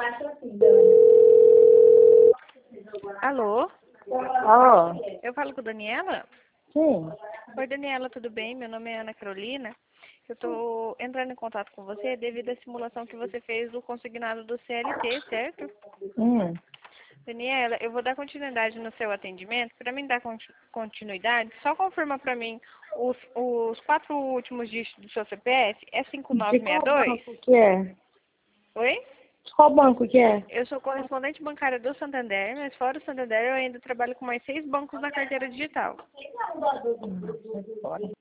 Alô? Alô? Eu falo com a Daniela? Sim. Oi, Daniela, tudo bem? Meu nome é Ana Carolina. Eu estou entrando em contato com você devido à simulação que você fez do consignado do CLT, certo? Daniela, eu vou dar continuidade no seu atendimento. Para mim dar continuidade, só confirma para mim os 4 últimos dígitos do seu CPF. É De qual 5962? banco que é? Oi? De qual banco que é? Eu sou correspondente bancária do Santander, mas fora o Santander eu ainda trabalho com mais 6 bancos na carteira digital. Pode.